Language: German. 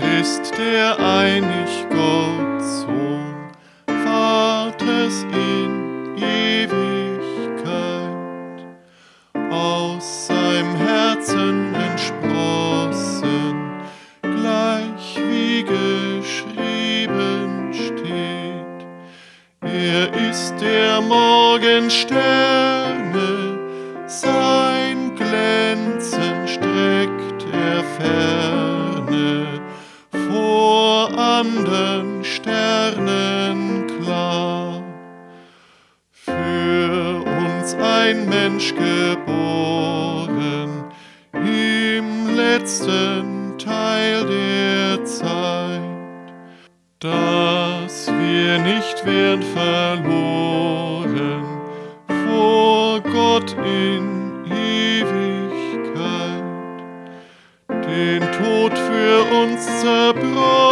Christ, der einig Gott Sohn, Vaters in Ewigkeit, aus seinem Herzen entsprossen, gleich wie geschrieben steht. Er ist der Morgensterne, sein Glänzen streckt er ferne, vor andern Sternen klar. Für uns ein Mensch geboren, im letzten Teil der Zeit, dass wir nicht wären verloren vor Gott in Ewigkeit, den Tod für uns zerbrochen,